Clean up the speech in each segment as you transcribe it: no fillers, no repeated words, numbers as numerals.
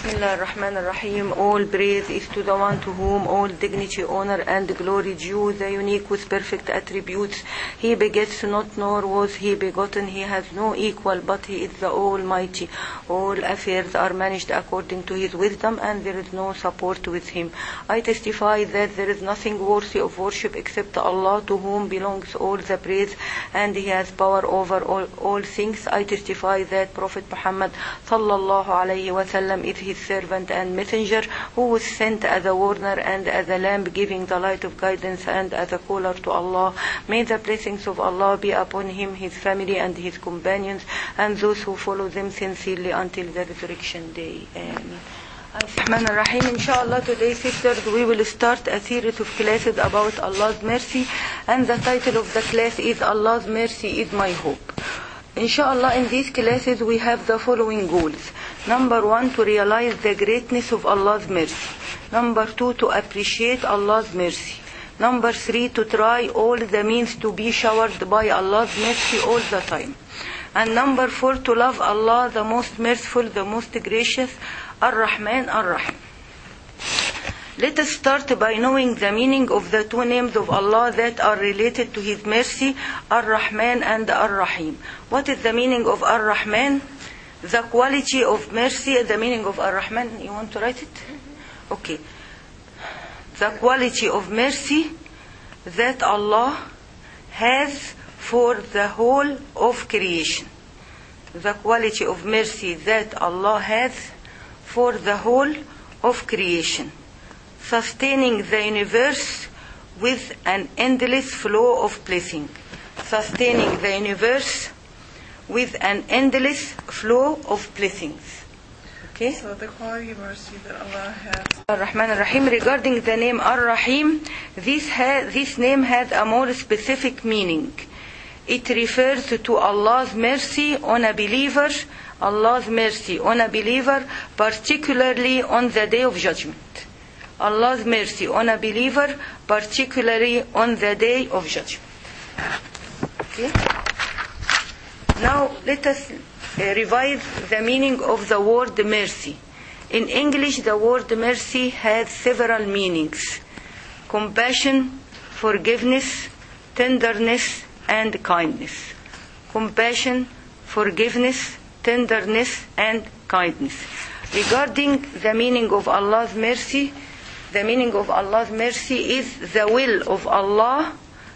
Bismillah ar-Rahman ar-Rahim. All praise is to the one to whom all dignity, honor and glory due, the unique with perfect attributes. He begets not, nor was he begotten. He has no equal, but he is the Almighty. All affairs are managed according to his wisdom, and there is no support with him. I testify that there is nothing worthy of worship except Allah, to whom belongs all the praise, and he has power over all things. I testify that Prophet Muhammad sallallahu alayhi wa sallam is his servant and messenger, who was sent as a warner and as a lamp, giving the light of guidance, and as a caller to Allah. May the blessings of Allah be upon him, his family and his companions, and those who follow them sincerely until the resurrection day. Amen. Ar-Rahman ar-Rahim. Inshallah, today, sisters, we will start a series of classes about Allah's mercy, and the title of the class is Allah's Mercy is My Hope. Inshallah, in these classes we have the following goals. Number 1, to realize the greatness of Allah's mercy. Number 2, to appreciate Allah's mercy. Number 3, to try all the means to be showered by Allah's mercy all the time. And number 4, to love Allah, the most merciful, the most gracious, Ar-Rahman Ar-Rahim. Let us start by knowing the meaning of the two names of Allah that are related to His mercy, Ar-Rahman and Ar-Rahim. What is the meaning of Ar-Rahman? The quality of mercy. The meaning of Ar-Rahman, you want to write it? Okay. The quality of mercy that Allah has for the whole of creation. The quality of mercy that Allah has for the whole of creation, sustaining the universe with an endless flow of blessing. Sustaining the universe with an endless flow of blessings. Okay? So the quality of mercy that Allah has. Ar-Rahman Ar-Rahim. Regarding the name Ar-Rahim, this name has a more specific meaning. It refers to Allah's mercy on a believer, Allah's mercy on a believer, particularly on the Day of Judgment. Allah's mercy on a believer, particularly on the Day of Judgment. Okay? Now let us revise the meaning of the word mercy. In English, the word mercy has several meanings: compassion, forgiveness, tenderness, and kindness. Compassion, forgiveness, tenderness, and kindness. Regarding the meaning of Allah's mercy, the meaning of Allah's mercy is the will of Allah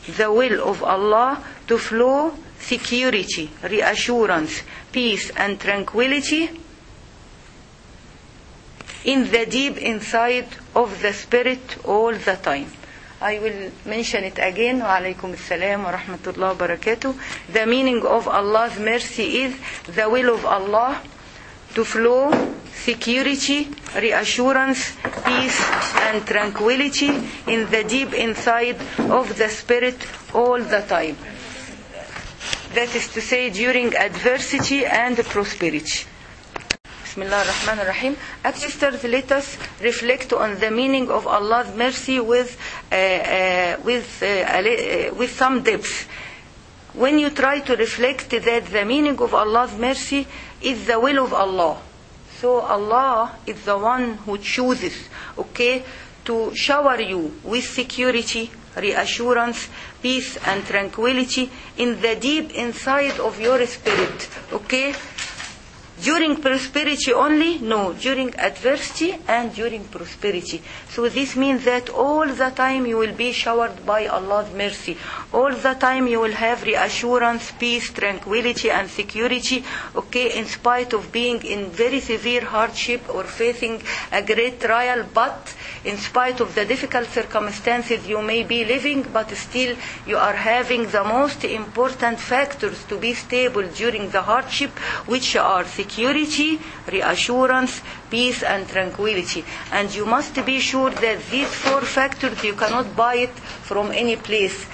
to flow security, reassurance, peace, and tranquility in the deep inside of the spirit all the time. I will mention it again. Wa alaykum assalam wa rahmatullahi wa barakatuh. The meaning of Allah's mercy is the will of Allah to flow security, reassurance, peace, and tranquility in the deep inside of the spirit all the time. That is to say, during adversity and prosperity. Bismillah ar-Rahman ar-Rahim. Sisters, let us reflect on the meaning of Allah's mercy with some depth. When you try to reflect that the meaning of Allah's mercy is the will of Allah. So Allah is the one who chooses, okay, to shower you with security, reassurance, peace, and tranquility in the deep inside of your spirit, okay? During prosperity only? No, during adversity and during prosperity. So this means that all the time you will be showered by Allah's mercy. All the time you will have reassurance, peace, tranquility, and security, okay, in spite of being in very severe hardship or facing a great trial, but in spite of the difficult circumstances you may be living, but still you are having the most important factors to be stable during the hardship, which are security, reassurance, peace, and tranquility. And you must be sure that these four factors you cannot buy it from any place.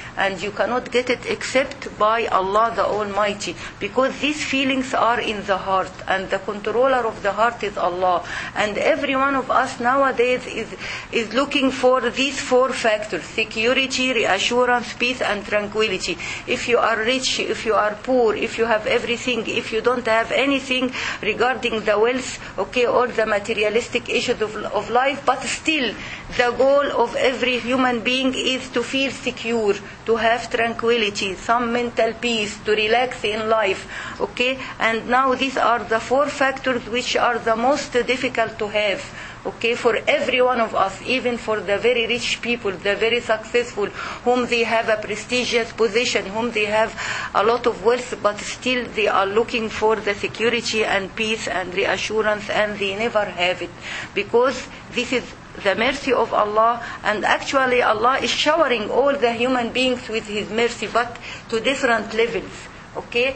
and you cannot get it except by Allah the Almighty, because these feelings are in the heart, and the controller of the heart is Allah. And every one of us nowadays is looking for these four factors: security, reassurance, peace, and tranquility. If you are rich, if you are poor, if you have everything, if you don't have anything regarding the wealth, okay, or the materialistic issues of life, but still the goal of every human being is to feel secure, to have tranquility, some mental peace, to relax in life, okay? And now these are the four factors which are the most difficult to have, okay, for every one of us, even for the very rich people, the very successful, whom they have a prestigious position, whom they have a lot of wealth, but still they are looking for the security and peace and reassurance, and they never have it, because this is the mercy of Allah. And actually Allah is showering all the human beings with His mercy, but to different levels, okay?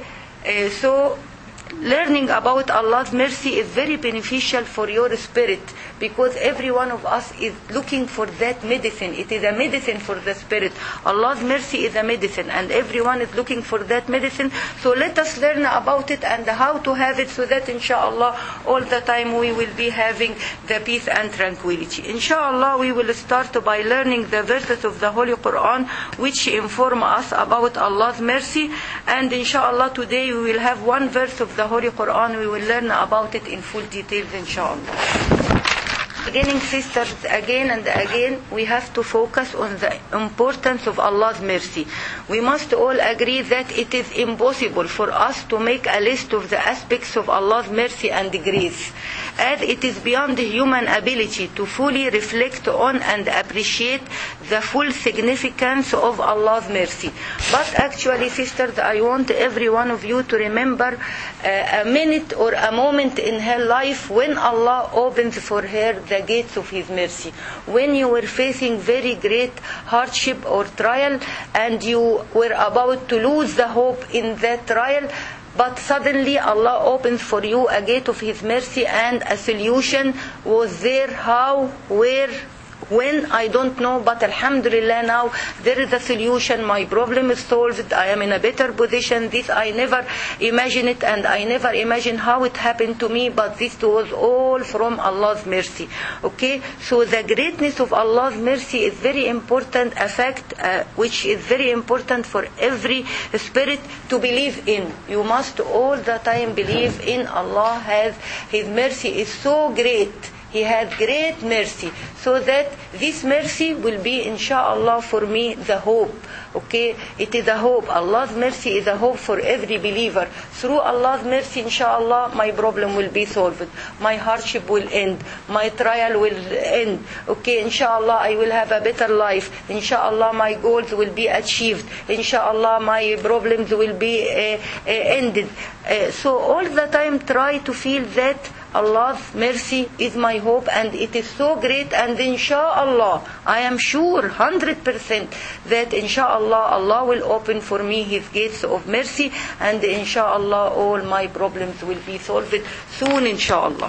So learning about Allah's mercy is very beneficial for your spirit, because every one of us is looking for that medicine. It is a medicine for the spirit. Allah's mercy is a medicine, and everyone is looking for that medicine. So let us learn about it and how to have it, so that inshallah all the time we will be having the peace and tranquility. Inshallah we will start by learning the verses of the Holy Quran which inform us about Allah's mercy. And inshallah today we will have one verse of the Holy Quran. We will learn about it in full details inshallah. Beginning, sisters, again and again we have to focus on the importance of Allah's mercy. We must all agree that it is impossible for us to make a list of the aspects of Allah's mercy and grace, as it is beyond human ability to fully reflect on and appreciate the full significance of Allah's mercy. But actually, sisters, I want every one of you to remember a minute or a moment in her life when Allah opens for her the gates of His mercy. When you were facing very great hardship or trial, and you were about to lose the hope in that trial, but suddenly Allah opens for you a gate of His mercy, and a solution was there. How, where, when, I don't know, but alhamdulillah now there is a solution. My problem is solved. I am in a better position. This I never imagined it, and I never imagined how it happened to me, but this was all from Allah's mercy. Okay, so the greatness of Allah's mercy is very important, a fact which is very important for every spirit to believe in. You must all the time believe in Allah. Has His mercy is so great. He has great mercy, so that this mercy will be inshallah for me the hope. Okay, it is a hope. Allah's mercy is a hope for every believer. Through Allah's mercy, inshallah, my problem will be solved. My hardship will end. My trial will end. Okay, inshallah, I will have a better life. Inshallah, my goals will be achieved. Inshallah, my problems will be ended. So all the time try to feel that Allah's mercy is my hope, and it is so great, and inshallah I am sure 100% that inshallah Allah will open for me His gates of mercy, and inshallah all my problems will be solved soon inshallah.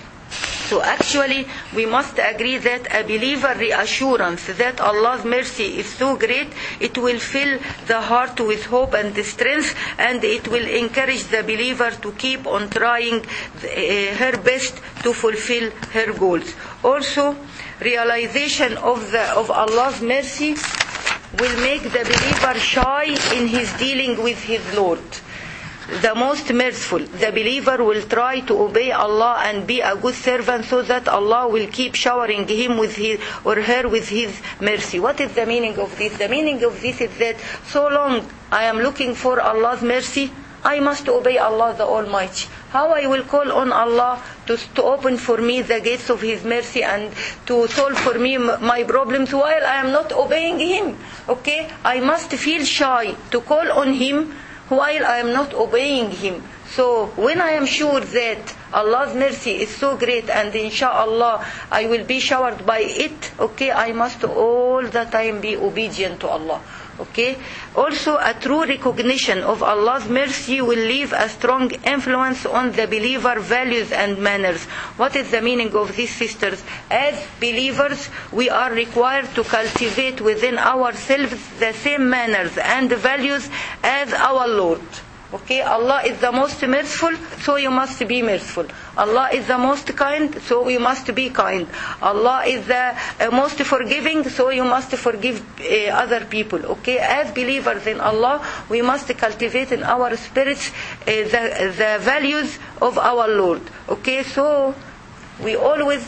So actually we must agree that a believer reassurance that Allah's mercy is so great, it will fill the heart with hope and strength, and it will encourage the believer to keep on trying her best to fulfill her goals. Also, realization of Allah's mercy will make the believer shy in his dealing with his Lord, the most merciful. The believer will try to obey Allah and be a good servant, so that Allah will keep showering him with His or her with His mercy. What is the meaning of this? The meaning of this is that so long I am looking for Allah's mercy, I must obey Allah the Almighty. How I will call on Allah to open for me the gates of His mercy and to solve for me my problems while I am not obeying Him? Okay, I must feel shy to call on Him while I am not obeying Him. So when I am sure that Allah's mercy is so great, and inshallah I will be showered by it, okay, I must all the time be obedient to Allah. Okay. Also, a true recognition of Allah's mercy will leave a strong influence on the believer values and manners. What is the meaning of this, sisters? As believers, we are required to cultivate within ourselves the same manners and values as our Lord. Okay, Allah is the most merciful, so you must be merciful. Allah is the most kind, so we must be kind. Allah is the most forgiving, so you must forgive other people. Okay, as believers in Allah, we must cultivate in our spirits the values of our Lord. Okay, so we always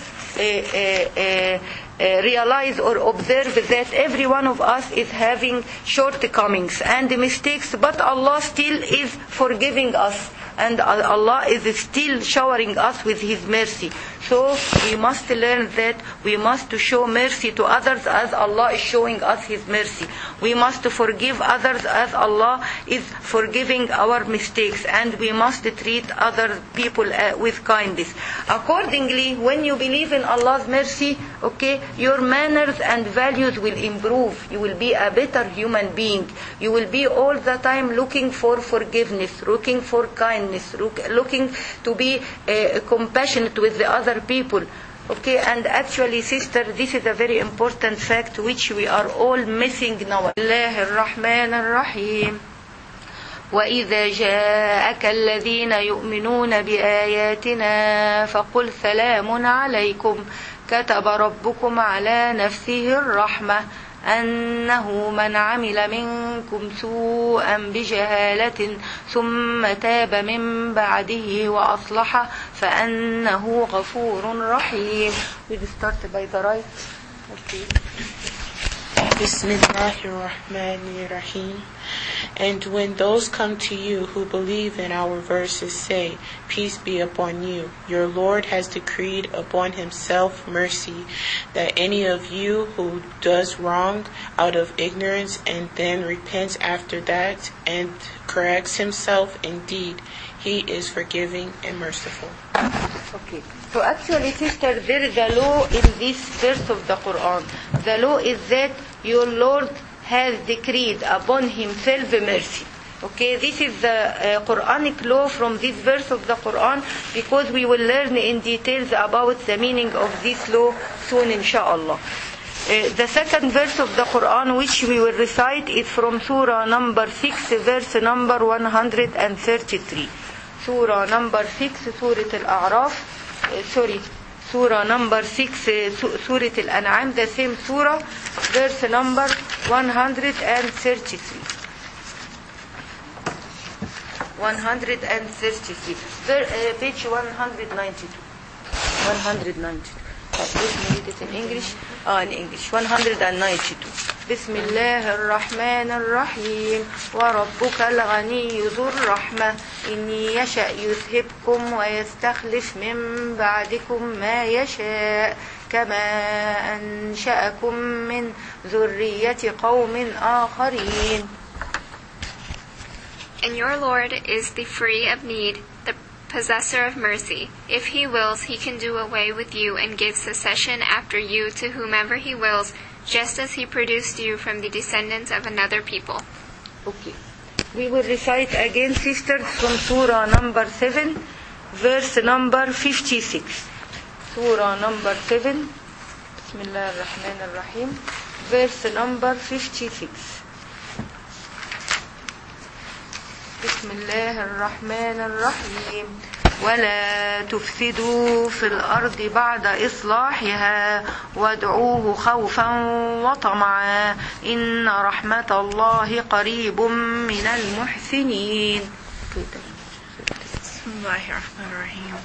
realize or observe that every one of us is having shortcomings and mistakes, but Allah still is forgiving us, and Allah is still showering us with His mercy. So we must learn that we must show mercy to others as Allah is showing us His mercy. We must forgive others as Allah is forgiving our mistakes, and we must treat other people with kindness. Accordingly, when you believe in Allah's mercy, okay, your manners and values will improve. You will be a better human being. You will be all the time looking for forgiveness, looking for kindness, looking to be compassionate with the other people. Okay, and actually, sister, this is a very important fact which we are all missing now. Bismillahirrahmanirrahim. وإذا جاءك الذين يؤمنون بآياتنا فقل سلام عليكم كتب ربكم على نفسه الرحمة أنه من عمل منكم سوءا بجهالة ثم تاب من بعده وأصلح فأنه غفور رحيم. We start by the right. Okay. Bismillahirrahmanirrahim. And when those come to you who believe in our verses say, peace be upon you, your Lord has decreed upon himself mercy, that any of you who does wrong out of ignorance and then repents after that and corrects himself, indeed, he is forgiving and merciful. Okay. So actually, sister, there is a law in this verse of the Quran. The law is that your Lord has decreed upon himself mercy. Okay, this is the Quranic law from this verse of the Quran, because we will learn in details about the meaning of this law soon, inshallah. The second verse of the Quran which we will recite is from Surah number 6, verse number 133. Surah number 6, Surah Al-A'raf. Surah number 6, Surah Al-An'am, the same surah, verse number 133. 133. Page 192. 192. Let me read it in English. In English. 192. بسم الله الرحمن الرحيم وربك الغني ذو الرحمة إن يشأ يذهبكم ويستخلف من بعدكم ما يشاء كما أنشأكم من ذرية قوم آخرين. And your Lord is the free of need, the possessor of mercy. If he wills, he can do away with you and give succession after you to whomever he wills, just as he produced you from the descendants of another people. Okay. We will recite again, sisters, from Surah number 7, verse number 56. Surah number 7, Bismillah ar-Rahman ar-Rahim, verse number 56. Bismillah ar-Rahman ar-Rahim. ولا تفسدوا في الأرض بعد إصلاحها وادعوه خوفا وطمعا إن رحمة الله قريب من المحسنين. Bismillahirrahmanirrahim.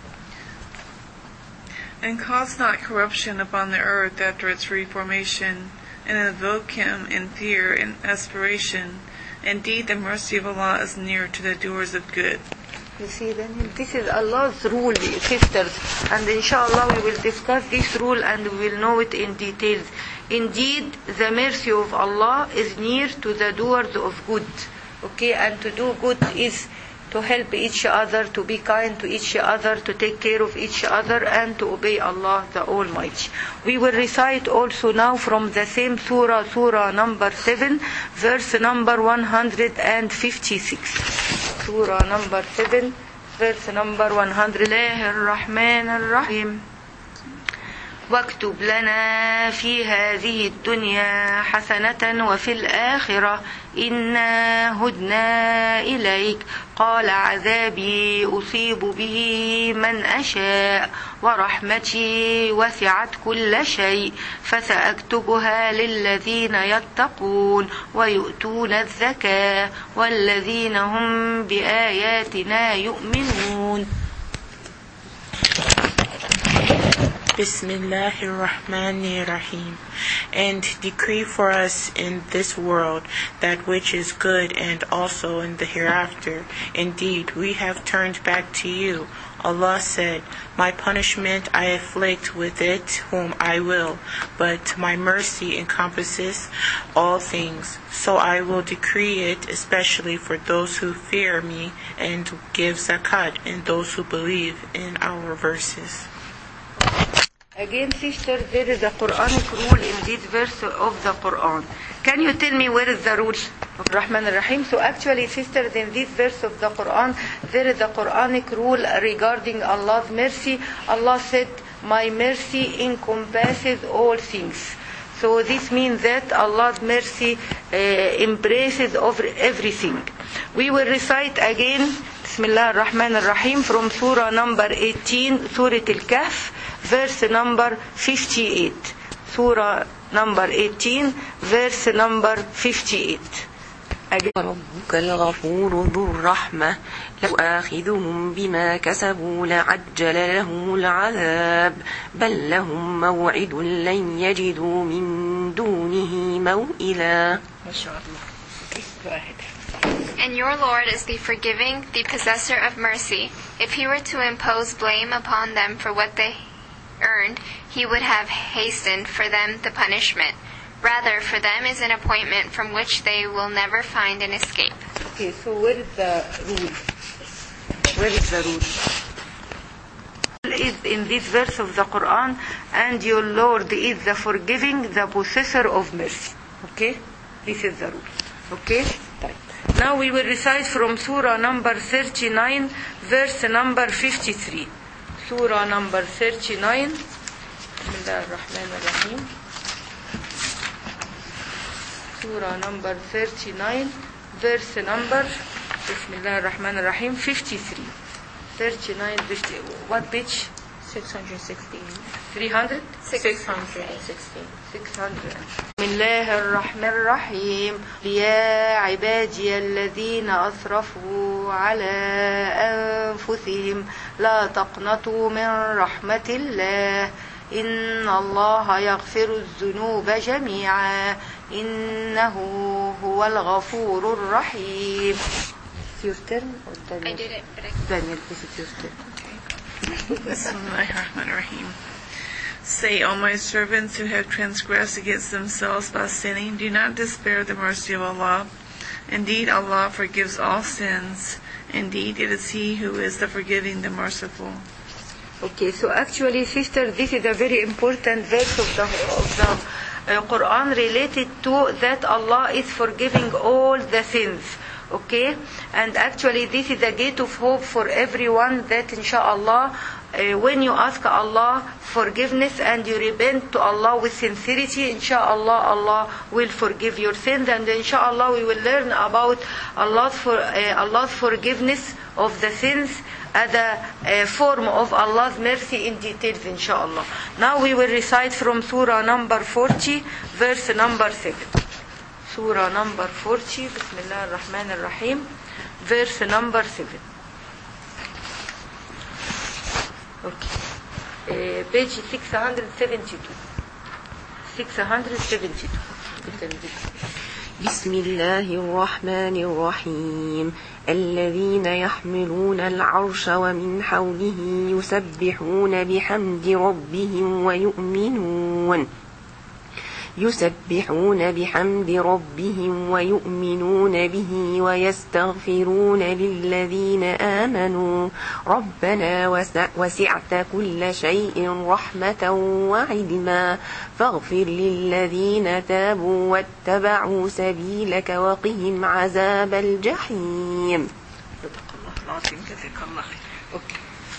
And cause not corruption upon the earth after its reformation, and invoke him in fear and aspiration. Indeed, the mercy of Allah is near to the doers of good. You see, then this is Allah's rule, sisters, and inshallah we will discuss this rule and we will know it in details. Indeed, the mercy of Allah is near to the doers of good. Okay, and to do good is to help each other, to be kind to each other, to take care of each other, and to obey Allah the Almighty. We will recite also now from the same surah, surah number 7, verse number 156. Surah number 7, verse number 100. الرحمن الرحيم. واكتب لنا في هذه الدنيا حسنة وفي الآخرة إنا هدنا إليك قال عذابي أصيب به من أشاء ورحمتي وسعت كل شيء فسأكتبها للذين يتقون ويؤتون الزكاة والذين هم بآياتنا يؤمنون. Bismillahirrahmanirrahim. And decree for us in this world that which is good, and also in the hereafter. Indeed, we have turned back to you. Allah said, my punishment I afflict with it whom I will, but my mercy encompasses all things. So I will decree it especially for those who fear me and give zakat, and those who believe in our verses. Again, sister, there is a Quranic rule in this verse of the Quran. Can you tell me where is the rule of Rahman al-Rahim? So actually, sister, in this verse of the Quran, there is a Quranic rule regarding Allah's mercy. Allah said, my mercy encompasses all things. So this means that Allah's mercy embraces over everything. We will recite again, Bismillah ar-Rahman ar-Rahim, from Surah number 18, Surah Al-Kahf, verse number 58. Surah number 18, verse number 58. ربك الغفور ذو الرحمة لو آخذهم بما كسبوا لعجل لهم العذاب بل لهم موعد لن يجدوا من دونه موئلا. And your Lord is the forgiving, the possessor of mercy. If he were to impose blame upon them for what they earned, he would have hastened for them the punishment. Rather, for them is an appointment from which they will never find an escape. Okay, so where is the rule? Where is the rule? Is in this verse of the Quran, and your Lord is the forgiving, the possessor of mercy. Okay? This is the rule. Okay? Right. Now we will recite from Surah number 39, verse number 53. Surah number 39. Bismillah ar-Rahman ar-Rahim. Surah number 39, verse number, Bismillah ar-Rahman ar-Rahim, 53. 39, 50. What page? 616. 300? 616. 600. بسم الله الرحمن الرحيم. يا عبادي الذين أسرفوا على أنفسهم لا تقنطوا من رحمة الله إن الله يغفر الذنوب جميعا إنه هو الغفور الرحيم. Your turn or Daniel? I did it, but Daniel, this is your turn. Bismillahirrahmanirrahim. Say, O my servants who have transgressed against themselves by sinning, do not despair the mercy of Allah. Indeed, Allah forgives all sins. Indeed, it is He who is the forgiving, the merciful. Okay, so actually, sister, this is a very important verse of the Quran related to that Allah is forgiving all the sins. Okay, and actually this is a gate of hope for everyone that inshallah when you ask Allah forgiveness and you repent to Allah with sincerity, inshallah Allah will forgive your sins, and inshallah we will learn about Allah's forgiveness of the sins as a form of Allah's mercy in details, inshallah. Now we will recite from Surah number 40, verse number 7. Surah number 40, Bismillah ar-Rahman ar-Rahim, verse number 7. Okay. Page 672. 672. بسم الله الرحمن الرحيم الذين يحملون العرش ومن حوله يسبحون بحمد ربهم يسبحون بحمد ربهم ويؤمنون به ويستغفرون للذين آمنوا ربنا وسعت كل شيء رحمة وعلما فاغفر للذين تابوا واتبعوا سبيلك وقهم عذاب الجحيم. صدق الله العظيم. جزاك الله خير. اوكي.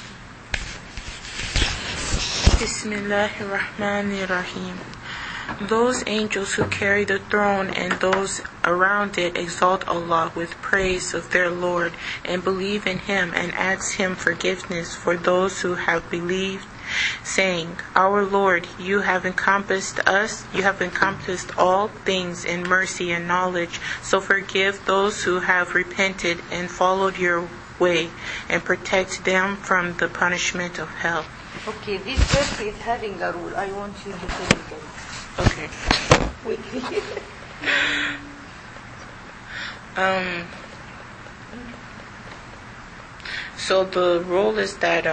Bismillahirrahmanirrahim. Those angels who carry the throne and those around it exalt Allah with praise of their Lord and believe in Him and ask Him forgiveness for those who have believed, saying, Our Lord, you have encompassed all things in mercy and knowledge, so forgive those who have repented and followed your way and protect them from the punishment of hell. Okay, this verse is having a rule. I want you to tell me again. Okay. So the rule is that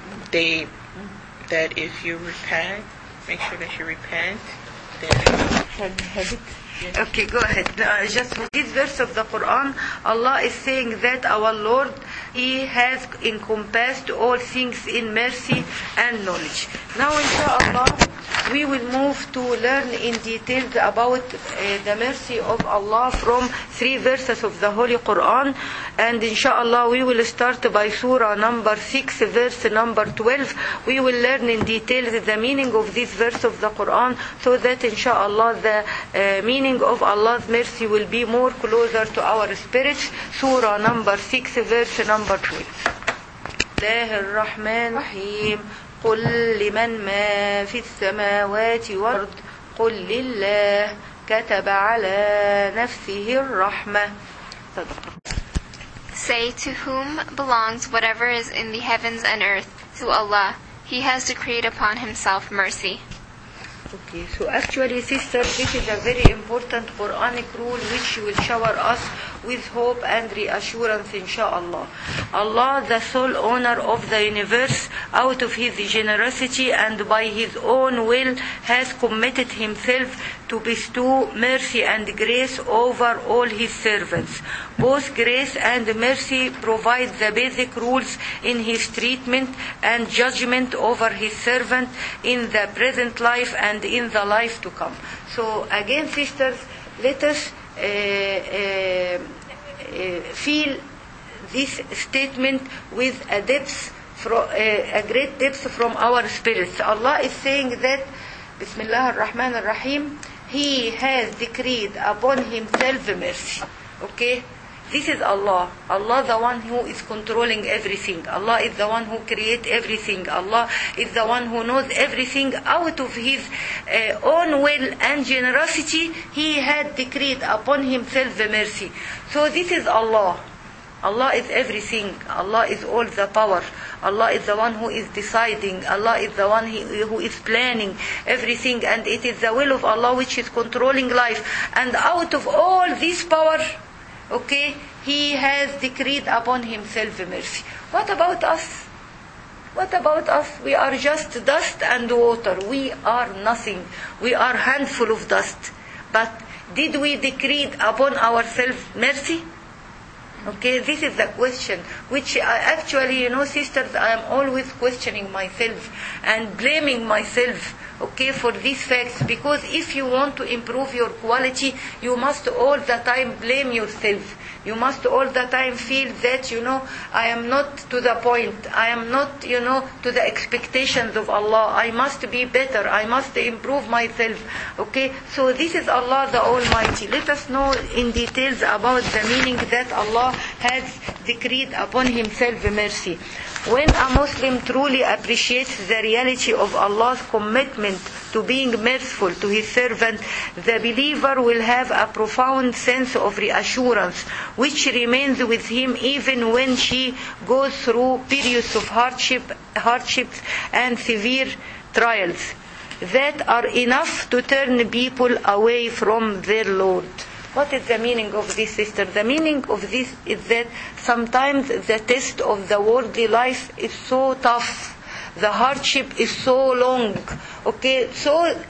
that if you repent, make sure that you repent. Then have it. Okay, go ahead. Just for this verse of the Quran, Allah is saying that our Lord, He has encompassed all things in mercy and knowledge. Now, inshallah, we will move to learn in details about the mercy of Allah from 3 verses of the Holy Quran. And inshallah, we will start by Surah number 6, verse number 12. We will learn in detail the meaning of this verse of the Quran, so that inshallah the meaning of Allah's mercy will be more closer to our spirits. Surah number 6, verse number 12. الله الرحمن الرحيم. قل لمن ما في السماوات والأرض قل لله كتب على نفسه الرحمة. Say, to whom belongs whatever is in the heavens and earth? To Allah. He has decreed upon Himself mercy. Okay, so actually, sisters, this is a very important Quranic rule which will shower us with hope and reassurance, inshallah. Allah, the sole owner of the universe, out of His generosity and by His own will, has committed Himself to bestow mercy and grace over all His servants. Both grace and mercy provide the basic rules in His treatment and judgment over His servant in the present life and in the life to come. So again, sisters, let us feel this statement with a great depth from our spirits. Allah is saying that, Bismillah ar-Rahman ar-Rahim, He has decreed upon Himself mercy. Okay? This is Allah. Allah, the one who is controlling everything. Allah is the one who creates everything. Allah is the one who knows everything. Out of His own will and generosity, He had decreed upon Himself the mercy. So this is Allah. Allah is everything. Allah is all the power. Allah is the one who is deciding. Allah is the one who is planning everything. And it is the will of Allah which is controlling life. And out of all this power, okay, He has decreed upon Himself mercy. What about us? What about us? We are just dust and water. We are nothing. We are handful of dust. But did we decree upon ourselves mercy? Okay, this is the question, which actually, sisters, I am always questioning myself and blaming myself, okay, for these facts. Because if you want to improve your quality, you must all the time blame yourself. You must all the time feel that, I am not to the point. I am not, to the expectations of Allah. I must be better. I must improve myself. Okay? So this is Allah the Almighty. Let us know in details about the meaning that Allah has decreed upon Himself mercy. When a Muslim truly appreciates the reality of Allah's commitment to being merciful to His servant, the believer will have a profound sense of reassurance, which remains with him even when she goes through periods of hardships and severe trials that are enough to turn people away from their Lord. What is the meaning of this, sister? The meaning of this is that sometimes the test of the worldly life is so tough. The hardship is so long. Okay, so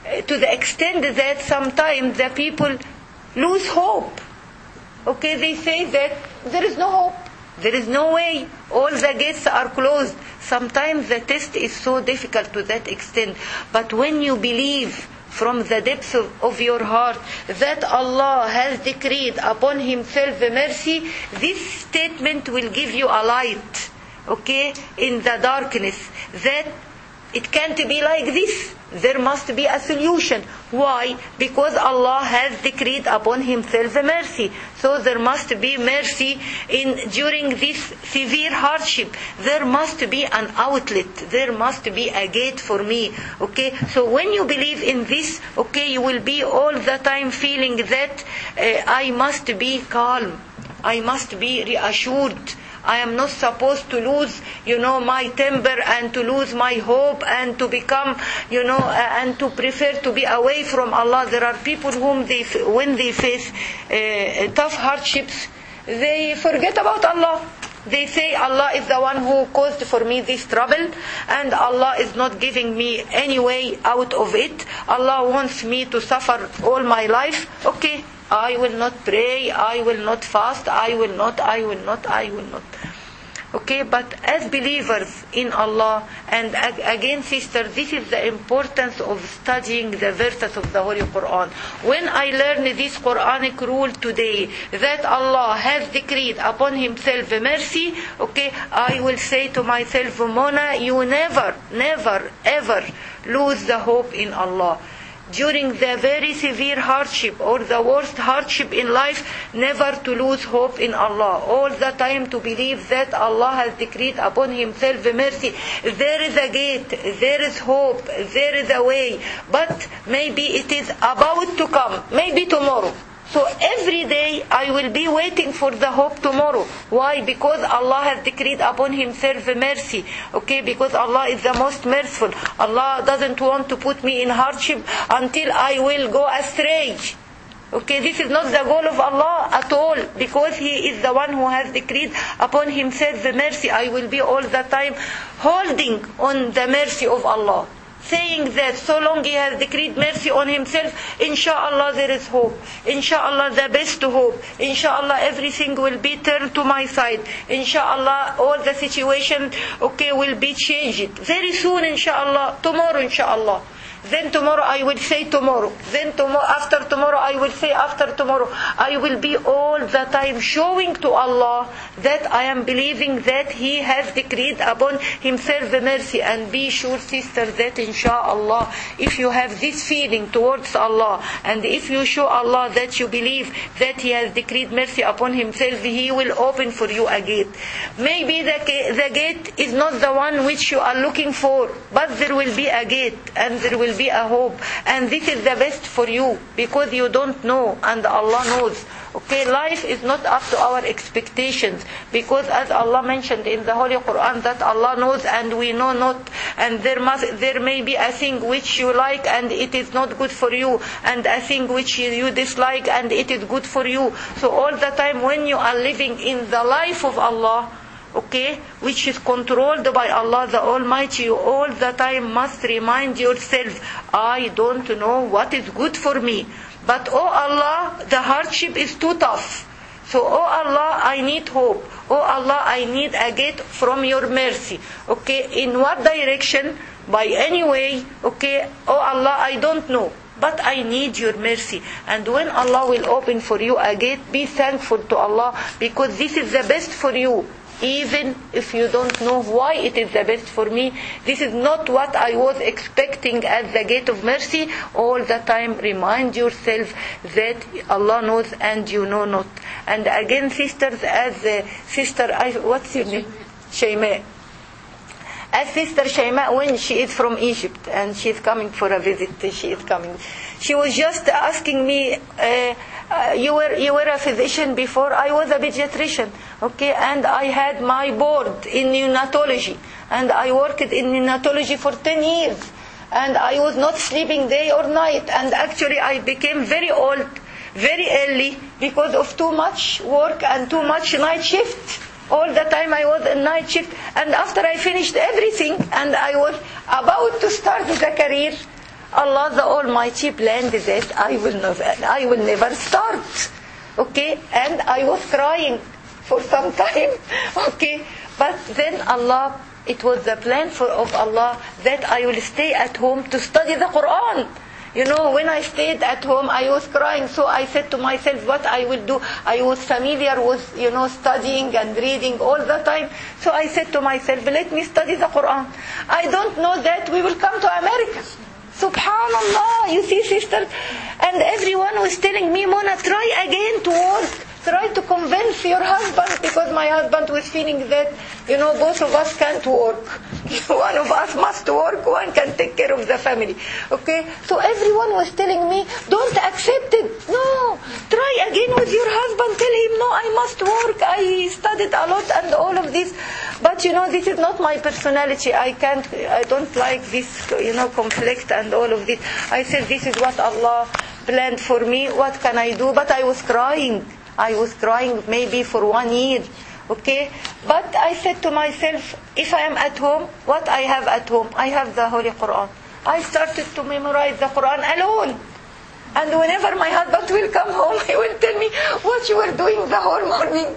to the extent that sometimes the people lose hope. Okay, they say that there is no hope. There is no way. All the gates are closed. Sometimes the test is so difficult to that extent. But when you believe from the depths of your heart that Allah has decreed upon Himself mercy, this statement will give you a light, okay, in the darkness, that it can't be like this. There must be a solution. Why? Because Allah has decreed upon Himself mercy. So there must be mercy during this severe hardship. There must be an outlet. There must be a gate for me. Okay? So when you believe in this, okay, you will be all the time feeling that I must be calm. I must be reassured. I am not supposed to lose, my temper and to lose my hope and to become, and to prefer to be away from Allah. There are people whom when they face tough hardships, they forget about Allah. They say Allah is the one who caused for me this trouble, and Allah is not giving me any way out of it. Allah wants me to suffer all my life. Okay, I will not pray, I will not fast, I will not. Okay, but as believers in Allah, and again, sister, this is the importance of studying the verses of the Holy Quran. When I learn this Quranic rule today, that Allah has decreed upon Himself mercy, okay, I will say to myself, Mona, you never, ever lose the hope in Allah. During the very severe hardship or the worst hardship in life, never to lose hope in Allah. All the time to believe that Allah has decreed upon Himself mercy. There is a gate, there is hope, there is a way. But maybe it is about to come, maybe tomorrow. So every day I will be waiting for the hope tomorrow. Why? Because Allah has decreed upon Himself mercy. Okay, because Allah is the most merciful. Allah doesn't want to put me in hardship until I will go astray. Okay, this is not the goal of Allah at all, because He is the one who has decreed upon Himself the mercy. I will be all the time holding on the mercy of Allah, saying that so long He has decreed mercy on Himself, inshallah there is hope, inshallah the best hope, inshallah everything will be turned to my side, inshallah all the situation, okay, will be changed very soon, inshallah, tomorrow, inshallah. Then tomorrow I will say tomorrow. Then after tomorrow I will say after tomorrow. I will be all the time showing to Allah that I am believing that He has decreed upon Himself the mercy. And be sure, sister, that inshallah, if you have this feeling towards Allah, and if you show Allah that you believe that He has decreed mercy upon Himself, He will open for you a gate. Maybe the gate is not the one which you are looking for, but there will be a gate, and there will be a hope, and this is the best for you, because you don't know and Allah knows. Okay, life is not up to our expectations, because as Allah mentioned in the Holy Quran that Allah knows and we know not, and there may be a thing which you like and it is not good for you, and a thing which you dislike and it is good for you. So all the time when you are living in the life of Allah, okay, which is controlled by Allah the Almighty, you all the time must remind yourself, I don't know what is good for me, but oh Allah, the hardship is too tough. So oh Allah, I need hope. Oh Allah, I need a gate from your mercy. Okay, in what direction? By any way. Okay, oh Allah, I don't know, but I need your mercy. And when Allah will open for you a gate, be thankful to Allah, because this is the best for you. Even if you don't know why it is the best for me, this is not what I was expecting at the gate of mercy. All the time remind yourself that Allah knows and you know not. And again, sisters, as sister, what's your name? Shayma. As Sister Shayma, when she is from Egypt and she is coming for a visit, she was just asking me, you were a physician before. I was a pediatrician, okay, and I had my board in neonatology, and I worked in neonatology for 10 years, and I was not sleeping day or night, and actually I became very old very early because of too much work and too much night shift. All the time I was in night shift, and after I finished everything and I was about to start the career, Allah the Almighty planned that I will never start. Okay, and I was crying for some time. Okay, but then Allah, it was the plan of Allah that I will stay at home to study the Quran. When I stayed at home, I was crying. So I said to myself, what I will do? I was familiar with, studying and reading all the time. So I said to myself, let me study the Quran. I don't know that we will come to America. Subhanallah, you see, sister. And everyone was telling me, Mona, try again to work. Try to convince your husband, because my husband was feeling that, both of us can't work. One of us must work, one can take care of the family. Okay? So everyone was telling me, don't accept it. No, try again with your husband. Tell him, no, I must work. I studied a lot and all of this. But this is not my personality. I don't like this, conflict and all of this. I said, this is what Allah planned for me. What can I do? But I was crying. I was crying maybe for 1 year. Okay? But I said to myself, if I am at home, what I have at home? I have the Holy Quran. I started to memorize the Quran alone. And whenever my husband will come home, he will tell me, what you were doing the whole morning?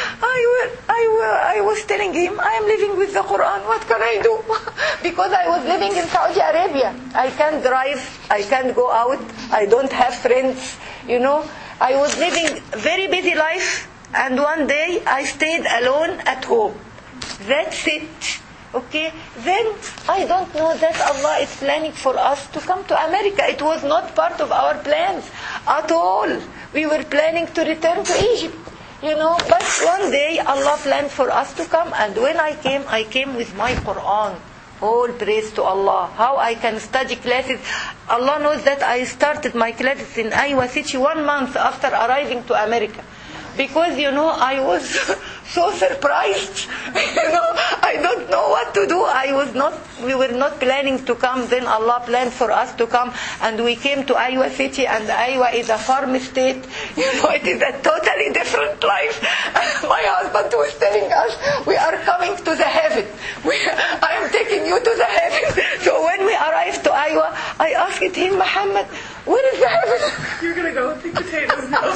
I was telling him, I am living with the Quran. What can I do? Because I was living in Saudi Arabia. I can't drive. I can't go out. I don't have friends. I was living very busy life, and one day I stayed alone at home. That's it. Okay? Then I don't know that Allah is planning for us to come to America. It was not part of our plans at all. We were planning to return to Egypt. But one day Allah planned for us to come, and when I came with my Quran. All praise to Allah. How I can study classes. Allah knows that I started my classes in Iowa City 1 month after arriving to America. Because, I was so surprised. I don't know what to do. We were not planning to come. Then Allah planned for us to come. And we came to Iowa City. And Iowa is a farm state. It is a totally different life. My husband was telling us, we are coming to the heaven. I am taking you to the heaven. So when we arrived to Iowa, I asked him, Muhammad, where is the heaven? You're going to go with the potatoes now.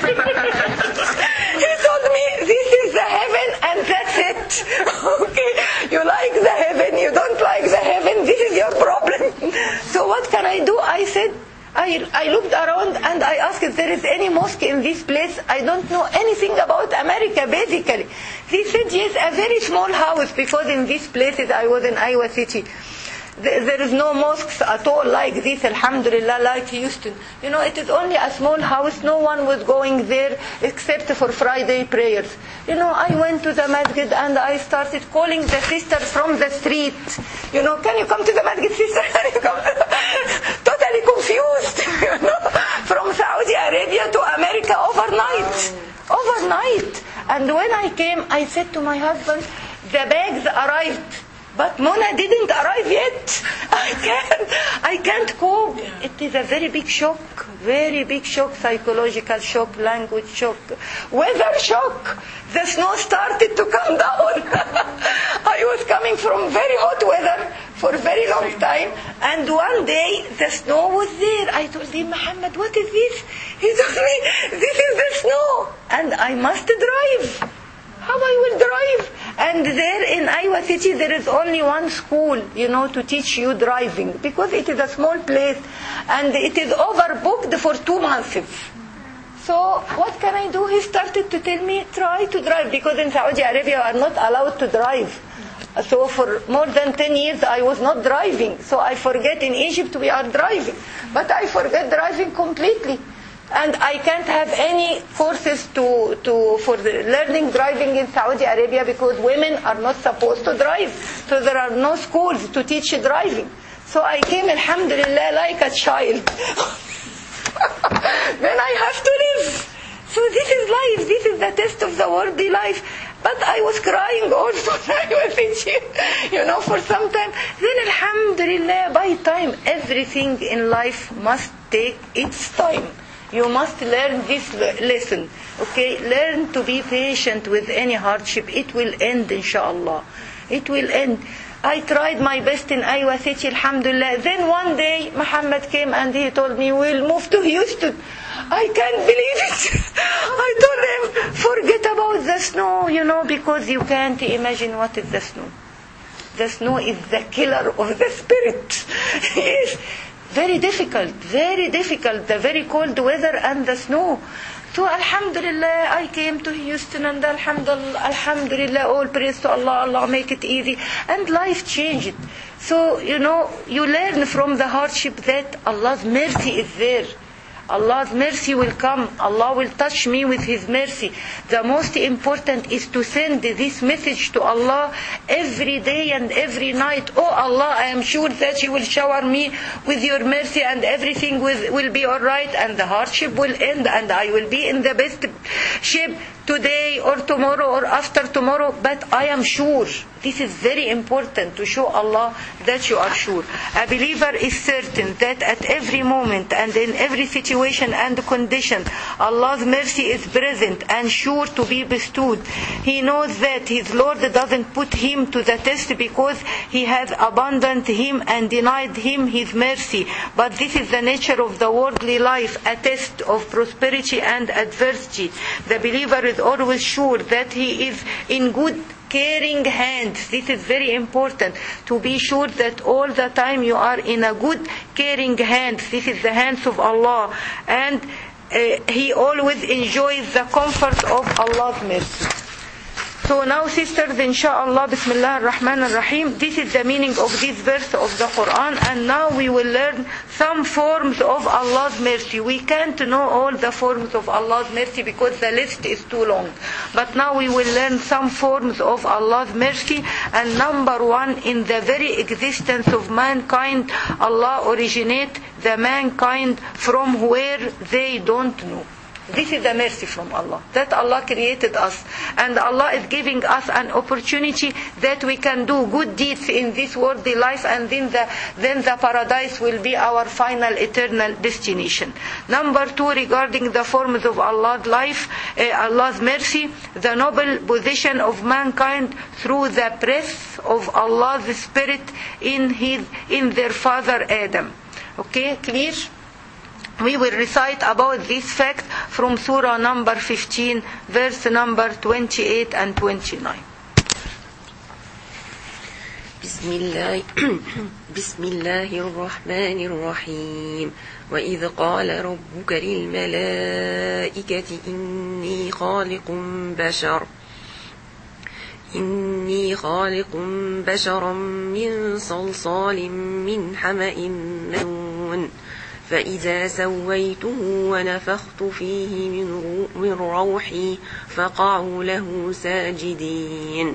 He told me, this is the heaven and that's it. Okay, you like the heaven, you don't like the heaven, this is your problem. So what can I do? I said, I looked around and I asked if there is any mosque in this place. I don't know anything about America, basically. They said, yes, a very small house, because in these places, I was in Iowa City. There is no mosques at all like this, alhamdulillah, like Houston. It is only a small house. No one was going there except for Friday prayers. I went to the masjid and I started calling the sister from the street. Can you come to the masjid, sister? Can you come? Totally confused. From Saudi Arabia to America overnight. And when I came, I said to my husband, the bags arrived. But Mona didn't arrive yet. I can't cope. It is a very big shock, psychological shock, language shock, weather shock. The snow started to come down. I was coming from very hot weather for a very long time, and one day the snow was there. I told him, Muhammad, what is this? He told me, this is the snow, and I must drive. How I will drive? And there in Iowa City, there is only one school, to teach you driving, because it is a small place, and it is overbooked for 2 months. So what can I do? He started to tell me, try to drive, because in Saudi Arabia, you are not allowed to drive. So for more than 10 years, I was not driving. So I forget in Egypt we are driving, but I forget driving completely. And I can't have any courses for learning driving in Saudi Arabia, because women are not supposed to drive. So there are no schools to teach driving. So I came, alhamdulillah, like a child. Then I have to live. So this is life. This is the test of the worldly life. But I was crying also. I was in, for some time. Then alhamdulillah, by time, everything in life must take its time. You must learn this lesson. Okay? Learn to be patient with any hardship. It will end, inshallah. It will end. I tried my best in Iowa City, alhamdulillah. Then one day, Muhammad came and he told me, we'll move to Houston. I can't believe it. I told him, forget about the snow, because you can't imagine what is the snow. The snow is the killer of the spirit. Yes. Very difficult, the very cold weather and the snow. So alhamdulillah, I came to Houston and alhamdulillah, all praise to Allah, Allah make it easy. And life changed. So, you learn from the hardship that Allah's mercy is there. Allah's mercy will come. Allah will touch me with His mercy. The most important is to send this message to Allah every day and every night. Oh Allah, I am sure that you will shower me with your mercy and everything will be alright and the hardship will end and I will be in the best shape today or tomorrow or after tomorrow. But I am sure. This is very important to show Allah that you are sure. A believer is certain that at every moment and in every situation and condition, Allah's mercy is present and sure to be bestowed. He knows that his Lord doesn't put him to the test because he has abandoned him and denied him his mercy. But this is the nature of the worldly life, a test of prosperity and adversity. The believer is always sure that he is in good caring hands. This is very important, to be sure that all the time you are in a good caring hands. This is the hands of Allah, and he always enjoys the comfort of Allah's mercy. So now, sisters, inshallah, Bismillah ar-Rahman ar-Rahim, this is the meaning of this verse of the Quran, and now we will learn some forms of Allah's mercy. We can't know all the forms of Allah's mercy because the list is too long. But now we will learn some forms of Allah's mercy, and number one, in the very existence of mankind, Allah originate the mankind from where they don't know. This is the mercy from Allah, that Allah created us, and Allah is giving us an opportunity that we can do good deeds in this worldly life, and then the paradise will be our final eternal destination. Number two, regarding the forms of Allah's life, Allah's mercy, the noble position of mankind through the breath of Allah's Spirit in their father Adam. Okay, clear? We will recite about this fact from Surah number 15, verse number 28 and 29. بسم الله الرحمن الرحيم وإذ قال ربك للملائكة إني خالق بشرا من صلصال من حمأ مسنون فإذا سويته ونفخت فيه من روحي فقعوا له ساجدين.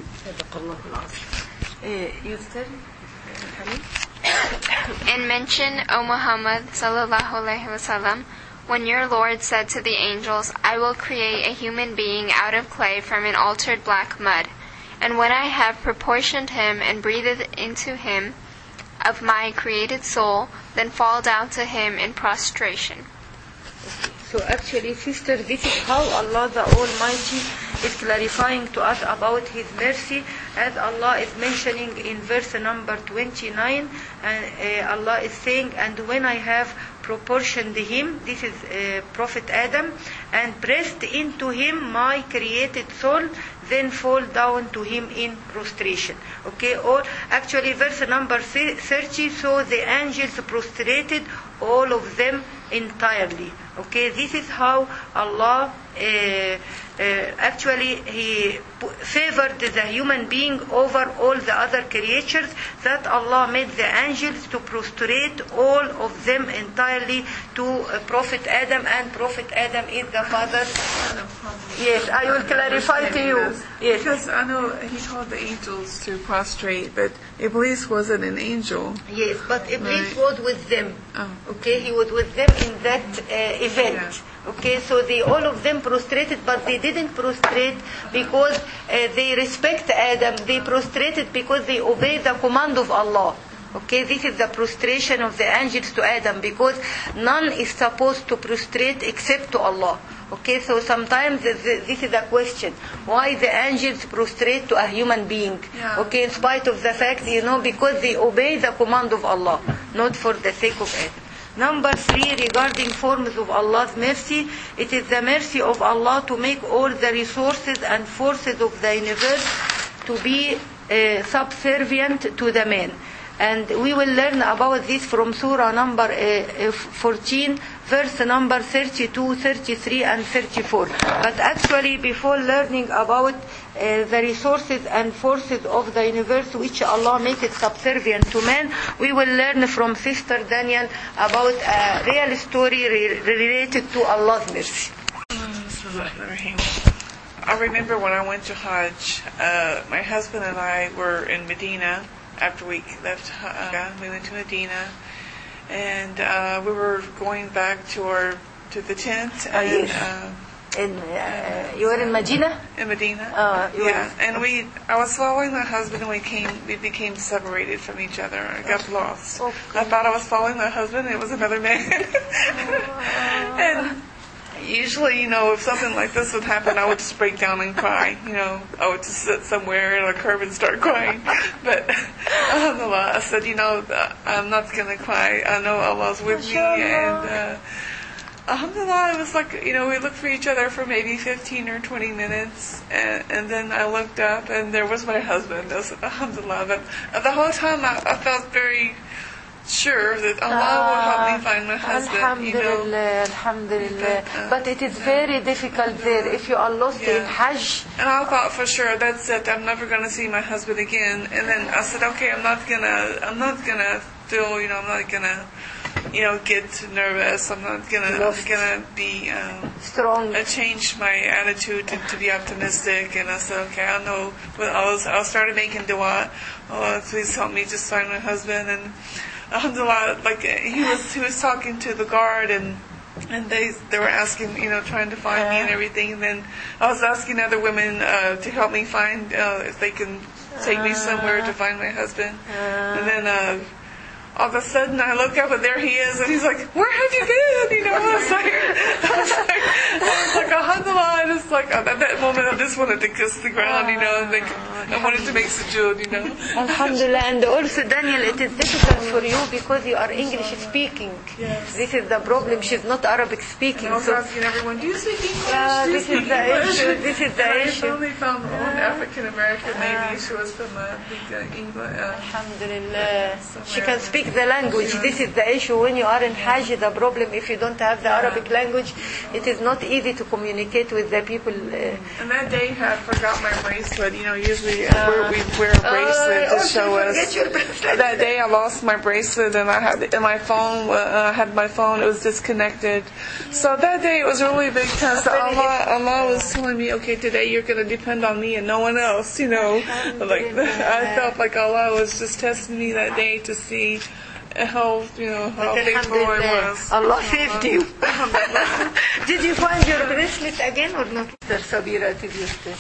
And mention, O Muhammad sallallahu alaihi wasallam, when your Lord said to the angels, I will create a human being out of clay from an altered black mud, and when I have proportioned him and breathed into him of my created soul, then fall down to him in prostration. So actually, sister, this is how Allah the Almighty is clarifying to us about His mercy, as Allah is mentioning in verse number 29, and Allah is saying, and when I have proportioned him, this is Prophet Adam, and pressed into him my created soul, then fall down to him in prostration. Okay, or actually verse number 30, so the angels prostrated all of them entirely. Okay, this is how Allah actually He favored the human being over all the other creatures, that Allah made the angels to prostrate all of them entirely to Prophet Adam, and Prophet Adam is the father. Yes, I will clarify to you. Yes. Because I know He told the angels to prostrate, but Iblis wasn't an angel. Yes, but Iblis Right. was with them. Oh. Okay, he was with them in that event. Yeah. Okay, so all of them prostrated, but they didn't prostrate because they respect Adam. They prostrated because they obey the command of Allah. Okay, this is the prostration of the angels to Adam, because none is supposed to prostrate except to Allah. Okay, so sometimes this is a question. Why the angels prostrate to a human being? Yeah. Okay, in spite of the fact, because they obey the command of Allah, not for the sake of Adam. Number 3, regarding forms of Allah's mercy, it is the mercy of Allah to make all the resources and forces of the universe to be subservient to the man. And we will learn about this from Surah number 14, verse number 32, 33, and 34. But actually, before learning about the resources and forces of the universe which Allah makes it subservient to man, we will learn from Sister Daniel about a real story related to Allah's mercy. I remember when I went to Hajj, my husband and I were in Medina. After we left, we went to Medina, and we were going back to the tent. And you were in Medina? In Medina. Yeah. And I was following my husband, and we became separated from each other. I got lost. Okay. I thought I was following my husband, and it was another man. And usually, if something like this would happen, I would just break down and cry. I would just sit somewhere in a curb and start crying. But alhamdulillah, I said, I'm not going to cry. I know Allah's with me. And alhamdulillah, it was like, we looked for each other for maybe 15 or 20 minutes. And then I looked up, and there was my husband. I said, alhamdulillah. But the whole time, I felt very sure that Allah will help me find my husband. Alhamdulillah, alhamdulillah. But it is very difficult there if you are lost in Hajj. And I thought for sure, that's it, I'm never going to see my husband again. And then I said, okay, I'm not gonna feel, I'm not gonna, get nervous. I'm not gonna be strong. I changed my attitude to be optimistic, and I said, okay, I know. I started making dua. Oh, please help me just find my husband. And alhamdulillah, he was talking to the guard, and they were asking, trying to find me and everything. And then I was asking other women to help me find if they can take me somewhere to find my husband. And then all of a sudden I look up, and there he is, and he's like, "Where have you been?" I was like, alhamdulillah. And it's like at that moment I just wanted to kiss the ground, and I wanted to make sujood, Alhamdulillah. And also, Daniel, it is difficult for you because you are English speaking. Yes. This is the problem. She's not Arabic speaking. And I was asking everyone, "Do you speak English?" This is the issue. This is the issue. I only found one African American lady. She was from England. Alhamdulillah. She can speak the language. This is the issue. When you are in Hajj, the problem, if you don't have the Arabic language, it is not easy to communicate with the people. And that day I forgot my bracelet. Usually we wear a bracelet to show us. That day I lost my bracelet, and I had my phone. It was disconnected. So that day it was really a big test. Allah was telling me, okay, today you're going to depend on me and no one else. I felt like Allah was just testing me that day to see how faithful I was. Allah saved you. Did you find your bracelet again or not? Sabira, did you stay?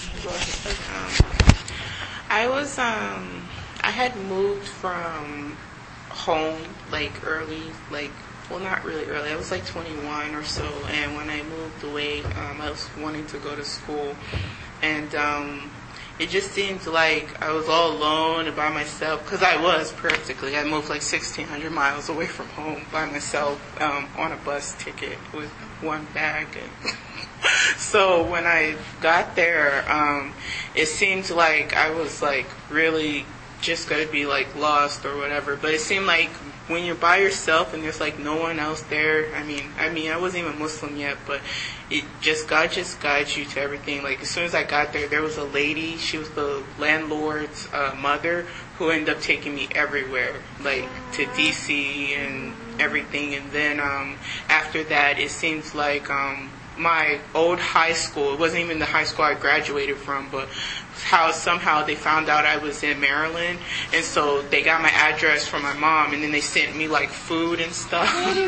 I had moved from home early, well, not really early. I was 21 or so, and when I moved away, I was wanting to go to school, and it just seemed like I was all alone and by myself, because I was practically. I moved 1,600 miles away from home by myself on a bus ticket with one bag. And so when I got there, it seemed like I was really just going to be lost or whatever. But it seemed like when you're by yourself and there's no one else there, I mean I wasn't even Muslim yet, but God just guides you to everything. As soon as I got there was a lady. She was the landlord's mother, who ended up taking me everywhere, to DC and everything. And then after that, it seems like my old high school, it wasn't even the high school I graduated from, but how somehow they found out I was in Maryland, and so they got my address from my mom, and then they sent me food and stuff.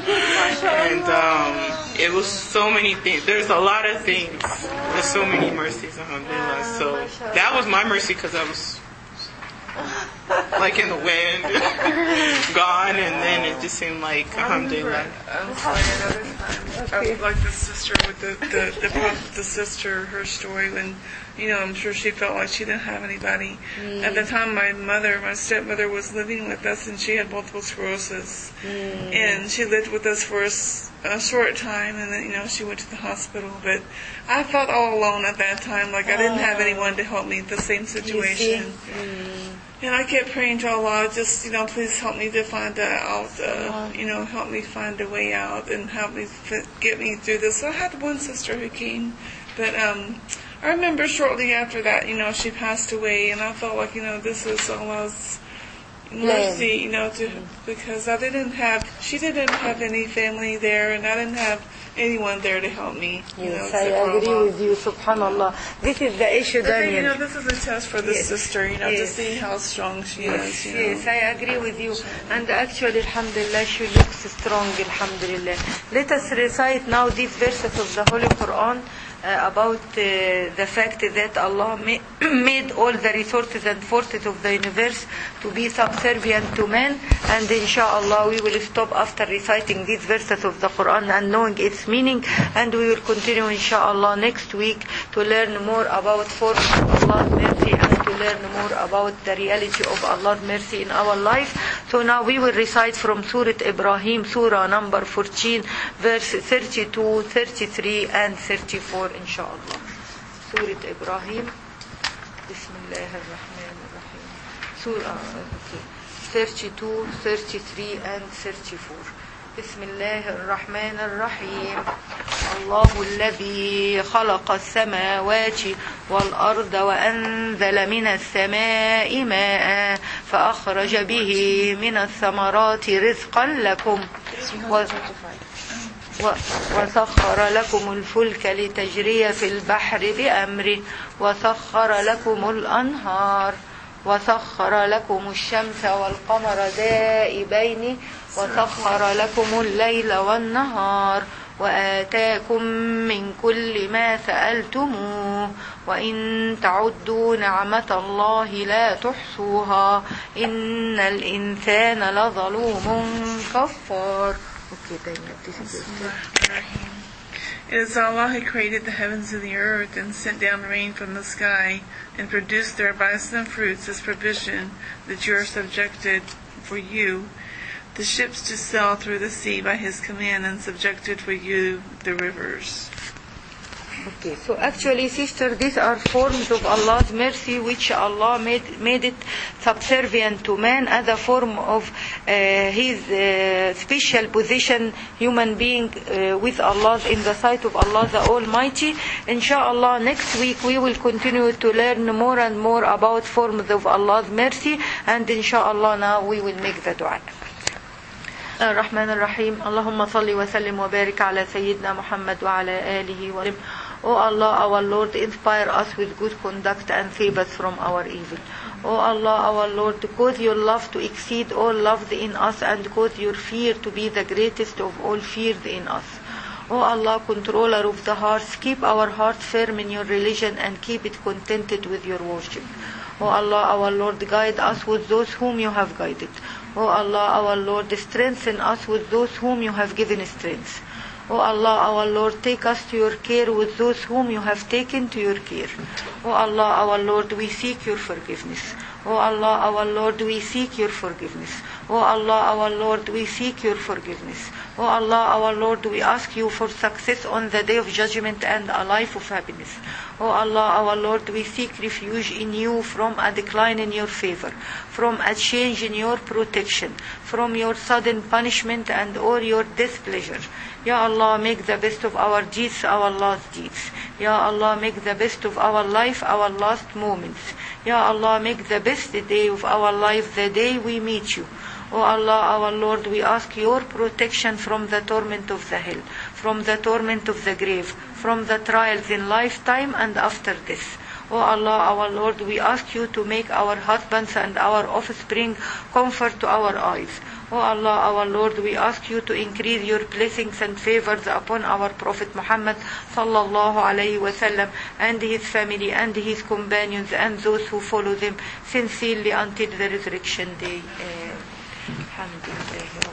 And it was so many things. There's a lot of things. There's so many mercies, alhamdulillah. So that was my mercy, because I was like in the wind, gone, and then it just seemed like alhamdulillah. I'm sorry, another time. Like the sister with the sister, her story when, I'm sure she felt like she didn't have anybody. At the time, my stepmother was living with us, and she had multiple sclerosis, and she lived with us for a short time, and then she went to the hospital. But I felt all alone at that time, like I didn't have anyone to help me in the same situation. And I kept praying to Allah, just, please help me to find out, help me find a way out and help me get me through this. So I had one sister who came, but I remember shortly after that, she passed away, and I felt like, this is Allah's mercy, because she didn't have any family there, and I didn't have anyone there to help me. Yes, I agree with you, subhanallah. This is the issue, Daniel. This is a test for the sister, to see how strong she is. Yes, I agree with you. And actually, alhamdulillah, she looks strong, alhamdulillah. Let us recite now these verses of the Holy Quran about the fact that Allah made all the resources and forces of the universe to be subservient to man, and inshallah we will stop after reciting these verses of the Quran and knowing its meaning, and we will continue inshallah next week to learn more about forms of Allah's mercy and to learn more about the reality of Allah's mercy in our life. So now we will recite from Surah Ibrahim, Surah number 14, verse 32, 33 and 34 inshallah. Surah Ibrahim, Bismillah ar-Rahman ar-Rahim. Surah 32, 33 and 34. بسم الله الرحمن الرحيم. الله الذي خلق السماوات والأرض وأنزل من السماء ماء فأخرج به من الثمرات رزقا لكم وسخر لكم الفلك لتجري في البحر بأمره وسخر لكم الأنهار وسخر لكم الشمس والقمر دائبين وسخر لكم الليل والنهار وآتاكم من كل ما سألتموه وإن تعدوا نعمة الله لا تحصوها إن الإنسان لظلوم كفار. It is Allah who created the heavens and the earth and sent down rain from the sky and produced thereby some fruits as provision that you are subjected for you, the ships to sail through the sea by His command, and subjected for you the rivers. Okay, so actually, sister, these are forms of Allah's mercy which Allah made it subservient to man as a form of His special position, human being with Allah in the sight of Allah the Almighty. Inshallah, next week we will continue to learn more and more about forms of Allah's mercy, and inshallah now we will make the dua. الرحمن الرحيم اللهم صل وسلم وبارك على سيدنا محمد وعلى آله وسلم. O Allah, our Lord, inspire us with good conduct and save us from our evil. O Allah, our Lord, cause your love to exceed all loved in us and cause your fear to be the greatest of all fears in us. O Allah, controller of the hearts, keep our hearts firm in your religion and keep it contented with your worship. O Allah, our Lord, guide us with those whom you have guided. O Allah, our Lord, strengthen us with those whom you have given strength. O Allah, our Lord, take us to your care with those whom you have taken to your care. O Allah, our Lord, we seek your forgiveness. O Allah, our Lord, we seek your forgiveness. O Allah, our Lord, we seek your forgiveness. O Allah, our Lord, we ask you for success on the day of judgment and a life of happiness. O Allah, our Lord, we seek refuge in you from a decline in your favor, from a change in your protection, from your sudden punishment and or your displeasure. Ya Allah, make the best of our deeds our last deeds. Ya Allah, make the best of our life our last moments. Ya Allah, make the best day of our life the day we meet you. O Allah, our Lord, we ask your protection from the torment of the hell, from the torment of the grave, from the trials in lifetime and after death. O Allah, our Lord, we ask you to make our husbands and our offspring comfort to our eyes. O Allah, our Lord, we ask you to increase your blessings and favors upon our Prophet Muhammad sallallahu alayhi wa sallam and his family and his companions and those who follow them sincerely until the resurrection day. Alhamdulillah.